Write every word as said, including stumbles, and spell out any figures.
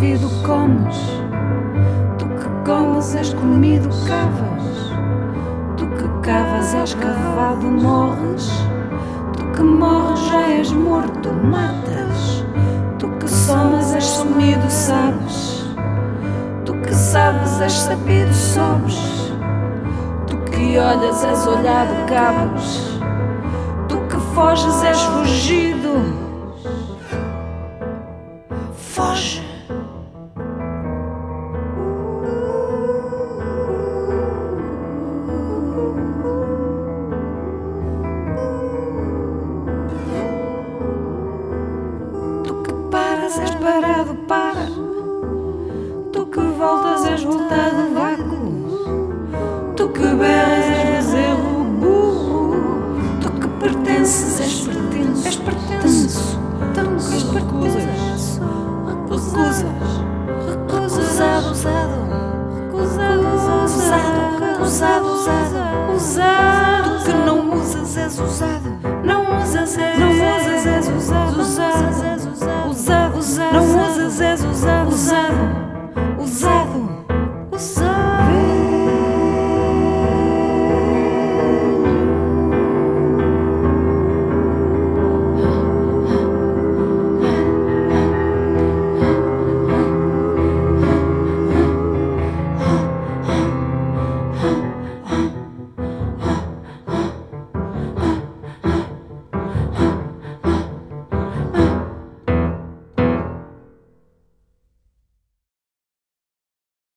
servido comes. Tu que comes és comido, cavas. Tu que cavas és cavado, morres. Tu que morres já és morto, matas. Tu que somas és sumido, sabes. Tu que sabes és sabido, sobes. Tu que olhas és olhado, cabes. Tu que foges és fugido. Foge. Tu que paras és parado, para. Tu que voltas és voltado, vácuo. Tu que berras és erro, burro. Tu que pertences és pertenço, és pertenço. Tão que recusas, recusas, recusado, usado, recusado, usado, usado, usado, usado. Tu que não usas és usado, não usas és, não usas és usado, usado, usado, usado, não usas és usado.